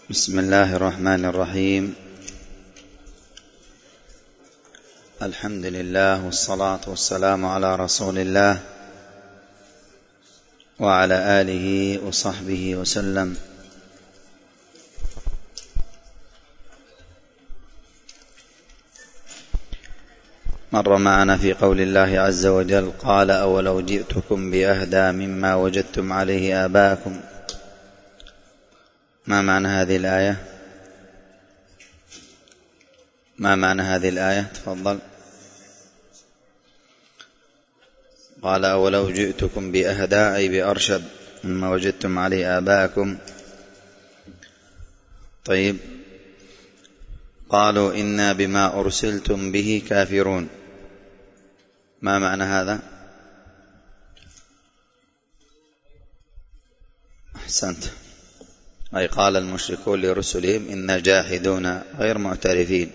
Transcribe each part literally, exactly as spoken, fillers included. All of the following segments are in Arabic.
بسم الله الرحمن الرحيم. الحمد لله والصلاة والسلام على رسول الله وعلى آله وصحبه وسلم. مر معنا في قول الله عز وجل: قال أولو جئتكم بأهدى مما وجدتم عليه آباءكم. ما معنى هذه الآية؟ ما معنى هذه الآية؟ تفضل. قال أولو جئتكم بأهدى أي بأرشد مما وجدتم عليه آباءكم. طيب، قالوا إنا بما أرسلتم به كافرون. ما معنى هذا؟ أحسنت. أي قال المشركون لرسلهم إنا جاحدون غير معترفين.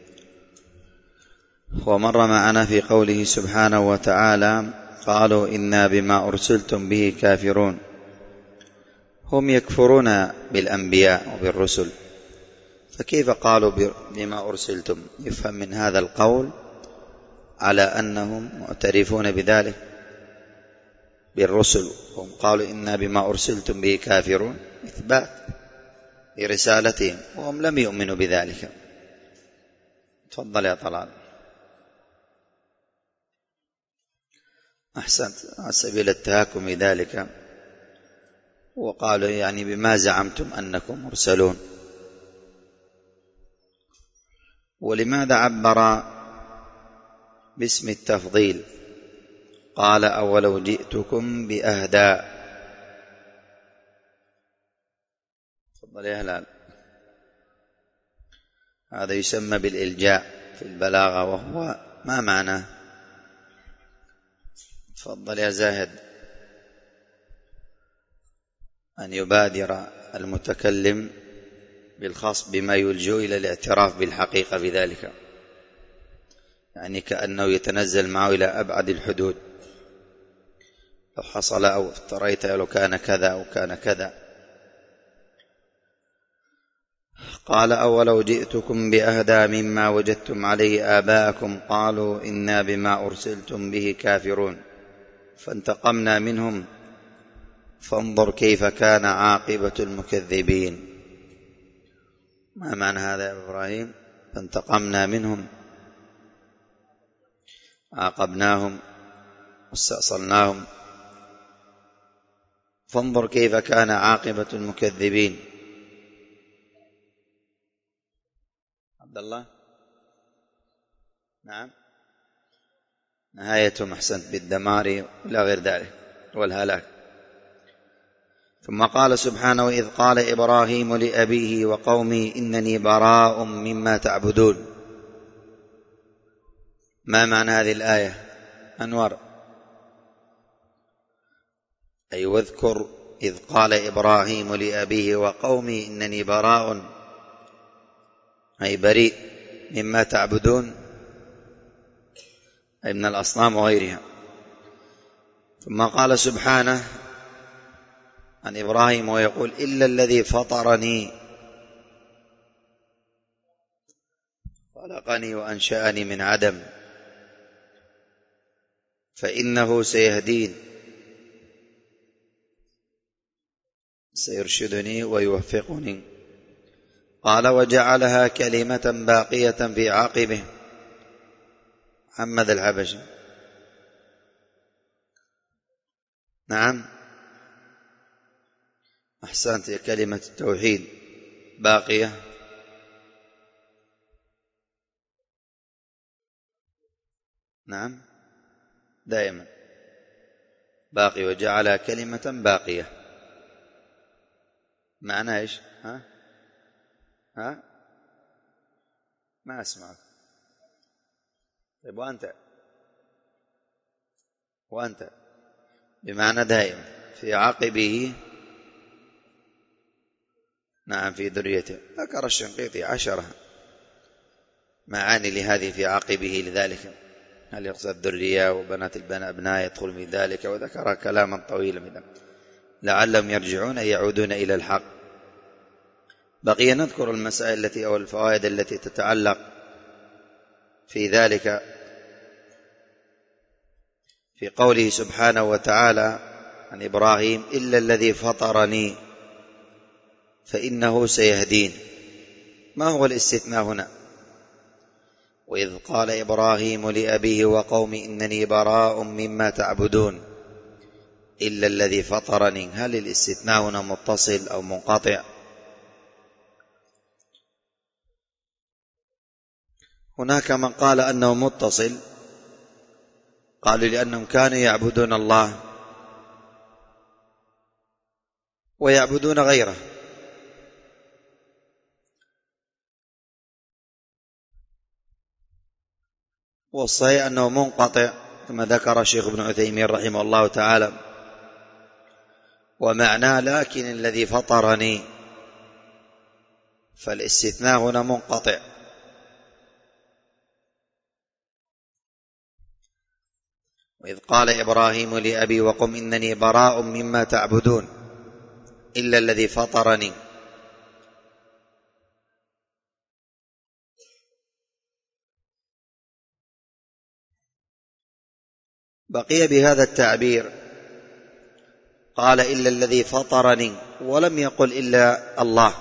ومر معنا في قوله سبحانه وتعالى: قالوا إنا بما أرسلتم به كافرون. هم يكفرون بالأنبياء وبالرسل، فكيف قالوا بما أرسلتم؟ يفهم من هذا القول على أنهم معترفون بذلك بالرسل. هم قالوا إنا بما أرسلتم به كافرون، إثبات لرسالتهم، وهم لم يؤمنوا بذلك. تفضل يا طلال. أحسنت. على سبيل التهاكم ذلك، وقالوا يعني بما زعمتم أنكم مرسلون. ولماذا عبر باسم التفضيل؟ قال أولو جئتكم بأهدى. تفضل يا هلال. هذا يسمى بالإلجاء في البلاغة، وهو ما معناه؟ تفضل يا زاهد. أن يبادر المتكلم بالخاص بما يلجأ إلى الاعتراف بالحقيقة بذلك، يعني كأنه يتنزل معه إلى أبعد الحدود. لو حصل أو افتريت لو كان كذا أو كان كذا. قال أولو جئتكم بأهدى مما وجدتم عليه آباءكم قالوا إنا بما أرسلتم به كافرون فانتقمنا منهم فانظر كيف كان عاقبة المكذبين. ما معنى هذا يا إبراهيم؟ فانتقمنا منهم، عاقبناهم واستأصلناهم، فانظر كيف كان عاقبة المكذبين. عبد الله. نعم. نهايتهم أحسنت بالدمار إلى غير ذلك والهلاك. ثم قال سبحانه: وإذ قال إبراهيم لأبيه وقومه إنني براء مما تعبدون. ما معنى هذه الآية؟ أنور. أي واذكر إذ قال إبراهيم لأبيه وقومه إنني براء، أي بريء مما تعبدون، أي من الأصنام وغيرها. ثم قال سبحانه عن إبراهيم ويقول: إلا الذي فطرني خلقني وأنشأني من عدم فإنه سيهدين سيرشدني ويوفقني. قال: وجعلها كلمة باقية في عقبه. محمد الحبشي. نعم. أحسنت. كلمة التوحيد باقية. نعم، دائما باقي. وجعلها كلمة باقية. معنى إيش؟ ها ها ما أسمعك. طيب وأنت وأنت بمعنى دائما في عقبه. نعم، في ذريته. ذكر الشنقيطي عشرة معاني لهذه في عقبه، لذلك هل يقصد الذرية وبنات البناء أبناء يدخل في ذلك، وذكر كلاما طويلا من ذلك لعلهم يرجعون أي يعودون إلى الحق. بقي نذكر المسائل التي أو الفوائد التي تتعلق في ذلك، في قوله سبحانه وتعالى عن إبراهيم: إلا الذي فطرني فإنه سيهدين. ما هو الاستثناء هنا؟ وإذ قال إبراهيم لأبيه وقومه إنني براء مما تعبدون إلا الذي فطرني. هل الاستثناء هنا متصل أو منقطع؟ هناك من قال أنه متصل، قالوا لأنهم كانوا يعبدون الله ويعبدون غيره، والصحيح أنه منقطع كما ذكر الشيخ ابن عثيمين رحمه الله تعالى، ومعناه لكن الذي فطرني، فالاستثناء هنا منقطع. وإذ قال إبراهيم لأبي وقم إنني براء مما تعبدون إلا الذي فطرني. بقي بهذا التعبير، قال إلا الذي فطرني ولم يقل إلا الله،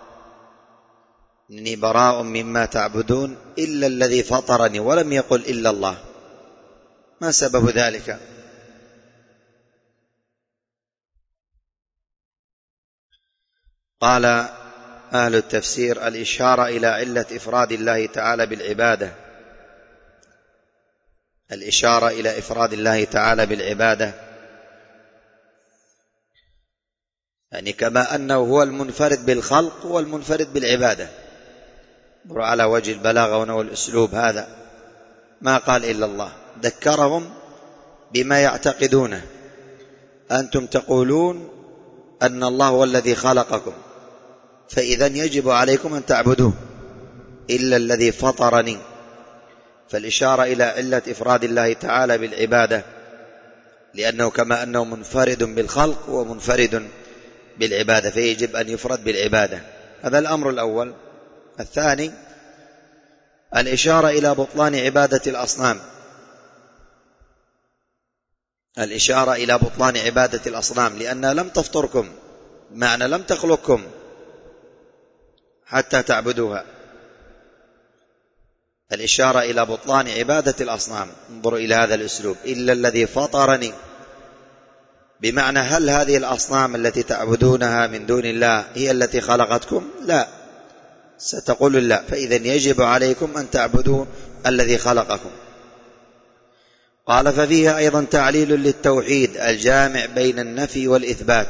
إني براء مما تعبدون إلا الذي فطرني ولم يقل إلا الله. ما سبب ذلك؟ قال أهل التفسير: الإشارة إلى علة إفراد الله تعالى بالعبادة، الإشارة إلى إفراد الله تعالى بالعبادة، يعني كما أنه هو المنفرد بالخلق هو المنفرد بالعبادة. على وجه البلاغة والأسلوب هذا ما قال إلا الله، ذكرهم بما يعتقدونه. أنتم تقولون أن الله هو الذي خلقكم، فإذن يجب عليكم أن تعبدوه إلا الذي فطرني. فالإشارة إلى علة إفراد الله تعالى بالعبادة، لأنه كما أنه منفرد بالخلق ومنفرد بالعبادة، فيجب أن يفرد بالعبادة. هذا الأمر الأول. الثاني الإشارة إلى بطلان عبادة الأصنام، الإشارة إلى بطلان عبادة الأصنام، لأنها لم تفطركم، معنى لم تخلقكم حتى تعبدوها. الإشارة إلى بطلان عبادة الأصنام. انظروا إلى هذا الأسلوب: إلا الذي فطرني، بمعنى هل هذه الأصنام التي تعبدونها من دون الله هي التي خلقتكم؟ لا، ستقول لا، فإذن يجب عليكم أن تعبدوا الذي خلقكم. قال: ففيها أيضا تعليل للتوحيد الجامع بين النفي والإثبات،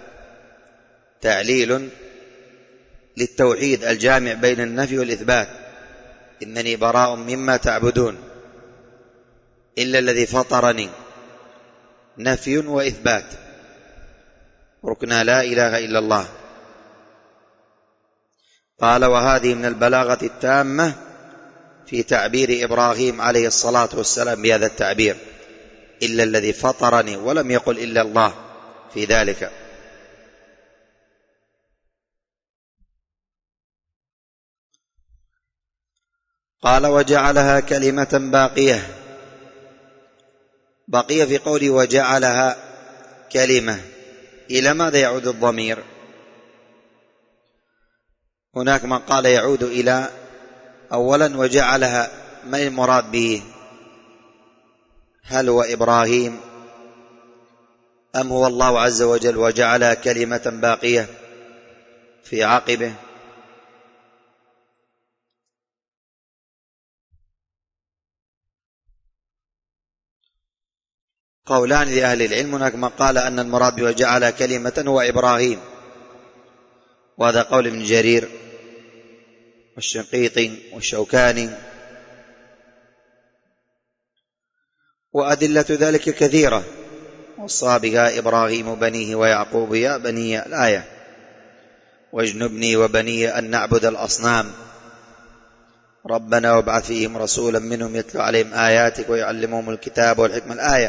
تعليل للتوحيد الجامع بين النفي والإثبات. إنني براء مما تعبدون إلا الذي فطرني، نفي وإثبات، ركن لا إله إلا الله. قال: وهذه من البلاغة التامة في تعبير إبراهيم عليه الصلاة والسلام بهذا التعبير: إلا الذي فطرني، ولم يقل إلا الله في ذلك. قال: وجعلها كلمة باقية. بقي في قوله وجعلها كلمة، إلى ماذا يعود الضمير؟ هناك من قال يعود إلى أولا وجعلها، ما المراد به؟ هل هو إبراهيم أم هو الله عز وجل وجعلها كلمة باقية في عقبه؟ قولان لأهل العلم. هناك من قال أن المراد وجعل كلمة هو إبراهيم، وهذا قول ابن جرير والشنقيطي والشوكاني، وأدلة ذلك كثيرة. وصى بها إبراهيم بنيه ويعقوب يا بني الآية، واجنبني وبني أن نعبد الأصنام، ربنا وابعث فيهم رسولا منهم يتلو عليهم آياتك ويعلمهم الكتاب والحكمة، الآية.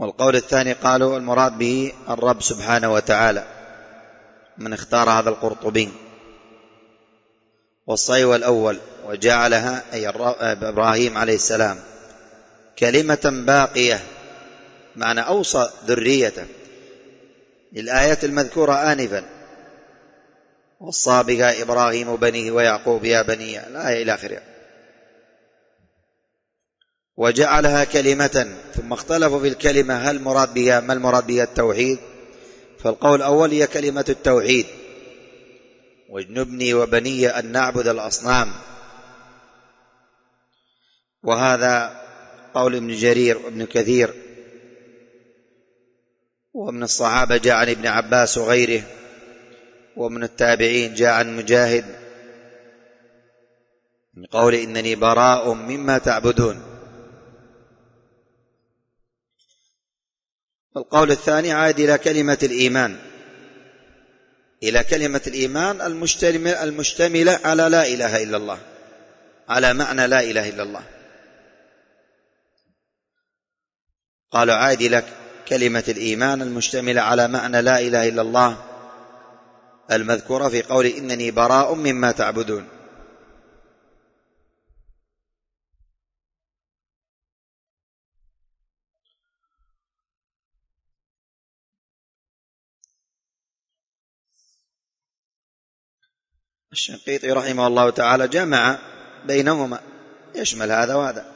والقول الثاني قالوا المراد به الرب سبحانه وتعالى، من اختار هذا القرطبي. والصحيح الأول وجعلها أي إبراهيم عليه السلام كلمة باقية، معنى أوصى ذريته للآية المذكورة آنفا، وصى بها إبراهيم بنيه ويعقوب يا بني الآية إلى آخرها. وجعلها كلمة، ثم اختلفوا في الكلمة هل مراد بها ما المراد بها التوحيد؟ فالقول الأول هي كلمة التوحيد، واجنبني وبني أن نعبد الأصنام، وهذا قول ابن جرير وابن كثير، ومن الصحابة جاء عن ابن عباس وغيره، ومن التابعين جاء عن مجاهد من قول إنني براء مما تعبدون. القول الثاني عاد إلى كلمة الإيمان، إلى كلمة الإيمان المشتملة على لا إله إلا الله، على معنى لا إله إلا الله. قالوا عاد إلى كلمة الإيمان المشتملة على معنى لا إله إلا الله المذكورة في قول إنني براء مما تعبدون. الشنقيطي رحمه الله تعالى جمع بينهما، يشمل هذا وهذا.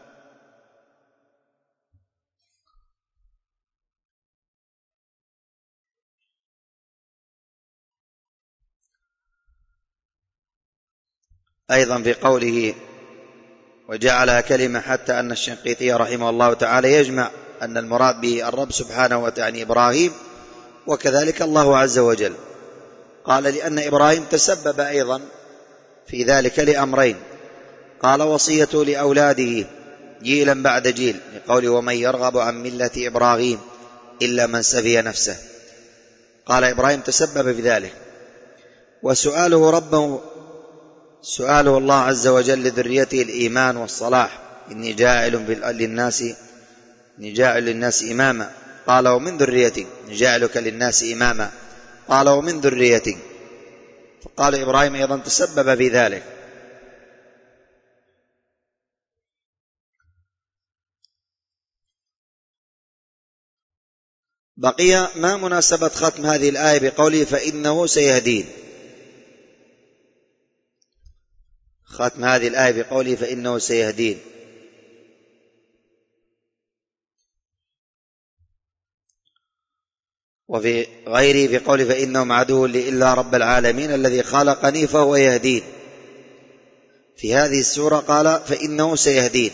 أيضا في قوله وجعلها كلمة، حتى أن الشنقيطي رحمه الله تعالى يجمع أن المراد به الرب سبحانه وتعالى إبراهيم وكذلك الله عز وجل. قال لأن إبراهيم تسبب أيضا في ذلك لأمرين، قال وصيته لأولاده جيلا بعد جيل، لقوله ومن يرغب عن ملة إبراهيم إلا من سفي نفسه، قال إبراهيم تسبب في ذلك. وسؤاله ربه، سؤاله الله عز وجل لذريته الإيمان والصلاح، إني جاعل للناس إني جاعل للناس إماما، قال ومن ذريتي، جاعلك للناس إماما، قال ومن ذريتي. فقال إبراهيم أيضا تسبب في ذلك. بقي ما مناسبة ختم هذه الآية بقوله فإنه سيهدين؟ ختم هذه الآية بقوله فإنه سيهدين، وفي غيره في قوله فإنهم عدو لي إلا رب العالمين الذي خلقني فهو يهدين. في هذه السورة قال فإنه سيهدين،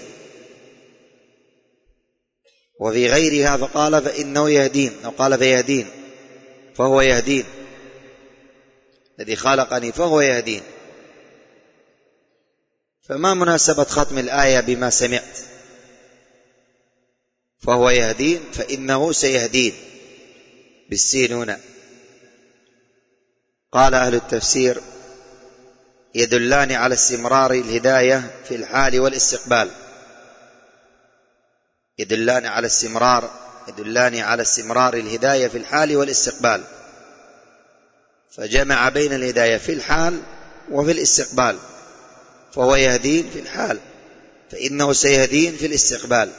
وفي غيرها فقال فإنه يهدين، أو قال فيهدين فهو يهدين، الذي خلقني فهو يهدين. فما مناسبة ختم الآية بما سمعت؟ فهو يهدين، فإنه سيهدين بالسين هنا. قال أهل التفسير يدلان على استمرار الهداية في الحال والاستقبال، يدلان على استمرار يدلان على استمرار الهداية في الحال والاستقبال، فجمع بين الهداية في الحال وفي الاستقبال، فهو يهدين في الحال، فإنه سيهدين في الاستقبال.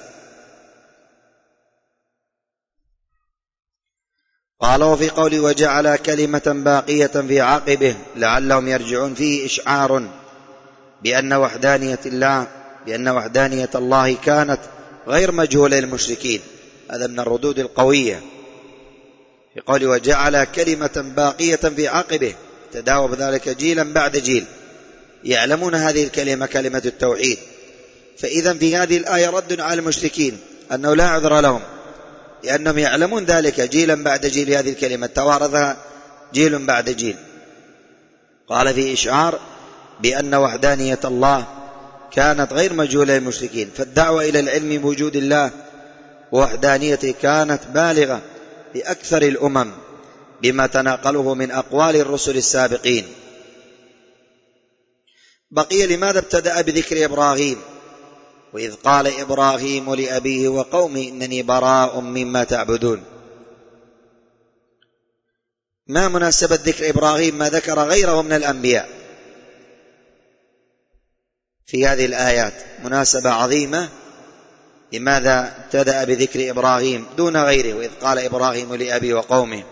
قال وفي قوله وجعل كلمة باقية في عقبه لعلهم يرجعون، فيه إشعار بأن وحدانية الله بأن وحدانية الله كانت غير مجهولة للمشركين. هذا من الردود القوية في قوله وجعل كلمة باقية في عقبه، تداوم ذلك جيلا بعد جيل، يعلمون هذه الكلمة كلمة التوحيد. فإذا في هذه الآية رد على المشركين أنه لا عذر لهم، لأنهم يعلمون ذلك جيلا بعد جيل، هذه الكلمة توارثها جيل بعد جيل. قال في إشعار بأن وحدانية الله كانت غير مجهولة للمشركين، فالدعوة إلى العلم بوجود الله ووحدانيته كانت بالغة لأكثر الأمم بما تناقله من أقوال الرسل السابقين. بقي لماذا ابتدأ بذكر إبراهيم وإذ قال إبراهيم لأبيه وقومه إنني براء مما تعبدون. ما مناسبة ذكر إبراهيم ما ذكر غيره من الأنبياء في هذه الآيات؟ مناسبة عظيمة. لماذا ابتدأ بذكر إبراهيم دون غيره؟ وإذ قال إبراهيم لأبيه وقومه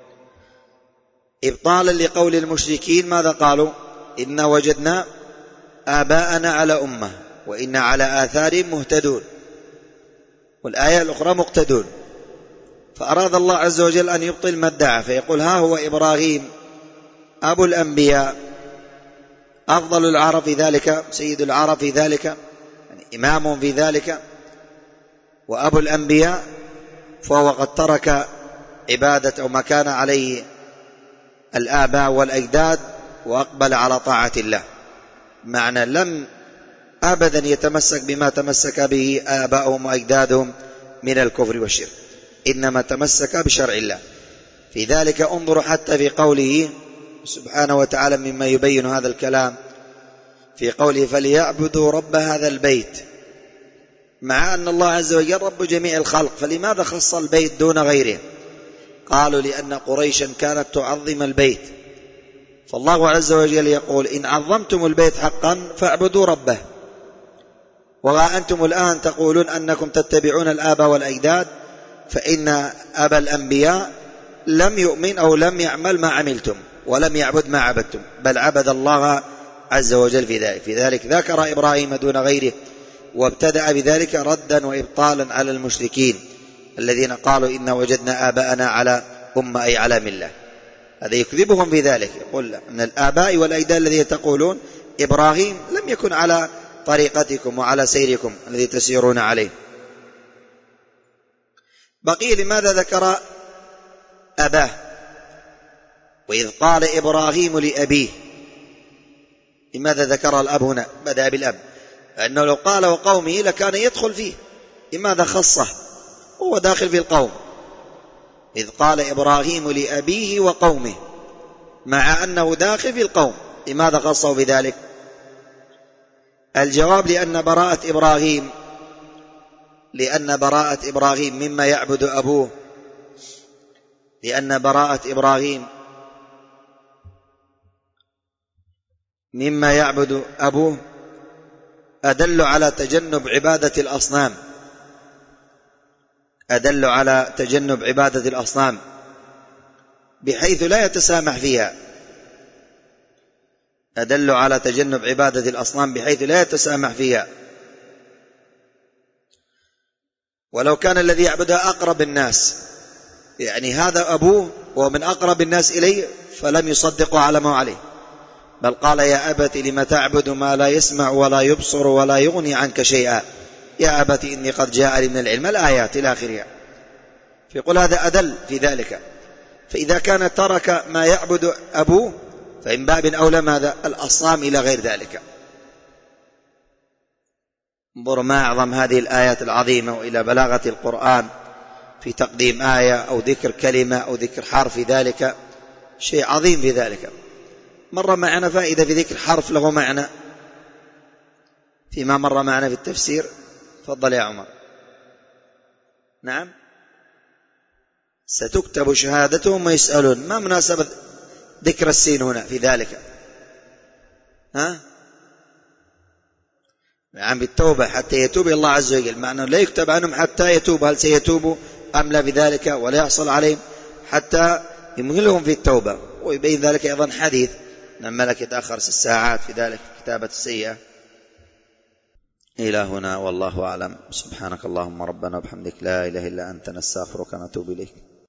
إبطالا لقول المشركين. ماذا قالوا؟ إنا وجدنا آباءنا على أمة وإنا على آثارهم مهتدون، والآية الأخرى مقتدون. فأراد الله عز وجل أن يبطل ما ادعى، فيقول ها هو إبراهيم أبو الأنبياء، أفضل العرب في ذلك، سيد العرب في ذلك، يعني إمام في ذلك، وأبو الأنبياء، فهو قد ترك عبادة أو ما كان عليه الآباء والأجداد وأقبل على طاعة الله. معنى لم أبدا يتمسك بما تمسك به آباؤهم وأجدادهم من الكفر والشرك، إنما تمسك بشرع الله. في ذلك انظروا حتى في قوله سبحانه وتعالى مما يبين هذا الكلام، في قوله فليعبدوا رب هذا البيت، مع أن الله عز وجل رب جميع الخلق، فلماذا خص البيت دون غيره؟ قالوا لأن قريشا كانت تعظم البيت، فالله عز وجل يقول إن عظمتم البيت حقا فاعبدوا ربه. وأنتم الآن تقولون أنكم تتبعون الآباء والأجداد، فإن أبا الأنبياء لم يؤمن أو لم يعمل ما عملتم ولم يعبد ما عبدتم، بل عبد الله عز وجل في ذلك. في ذلك ذكر إبراهيم دون غيره، وابتدأ بذلك ردا وإبطالا على المشركين الذين قالوا إن وجدنا آباءنا على أمة أي على ملة. هذا يكذبهم في ذلك، يقول من الآباء والأجداد الذين تقولون إبراهيم لم يكن على طريقتكم وعلى سيركم الذي تسيرون عليه. بقي لماذا ذكر أباه؟ وإذ قال إبراهيم لأبيه، لماذا ذكر الأب هنا؟ بدأ بالأب، لأنه لو قال وقومه لكان يدخل فيه، لماذا خصه؟ هو داخل في القوم. إذ قال إبراهيم لأبيه وقومه، مع أنه داخل في القوم، لماذا خصه بذلك؟ الجواب لأن براءة إبراهيم لأن براءة إبراهيم مما يعبد أبوه لأن براءة إبراهيم مما يعبد أبوه أدل على تجنب عبادة الأصنام أدل على تجنب عبادة الأصنام بحيث لا يتسامح فيها أدل على تجنب عبادة الأصنام بحيث لا يتسامح فيها. ولو كان الذي يعبدها أقرب الناس، يعني هذا أبوه ومن أقرب الناس إليه، فلم يصدقوا على ما عليه، بل قال يا أبت لم تعبد ما لا يسمع ولا يبصر ولا يغني عنك شيئا يا أبت إني قد جاء لي من العلم، الآيات إلى آخرها. فيقول هذا أدل في ذلك. فإذا كان ترك ما يعبد أبوه فإن باب أولى ماذا؟ الأصنام إلى غير ذلك. انظروا ما أعظم هذه الآيات العظيمة وإلى بلاغة القرآن في تقديم آية أو ذكر كلمة أو ذكر حرف، في ذلك شيء عظيم في ذلك. مر معنا فائدة في ذكر حرف له معنى فيما مر معنا في التفسير. تفضل يا عمر. نعم. ستكتب شهادتهم ويسألون، ما مناسبة ذكر السين هنا في ذلك؟ ها؟ عن بالتوبة حتى يتوب إلى الله عز وجل، معنى لا يكتب عنهم حتى يتوب، هل سيتوبوا أم لا بذلك، ولا يحصل عليهم حتى يمهلهم في التوبة. ويبين ذلك أيضا حديث أن الملك يتأخر ست ساعات في ذلك كتابة السيئة. إلى هنا والله أعلم. سبحانك اللهم ربنا وبحمدك لا إله إلا أنت نستغفرك ونتوب إليك.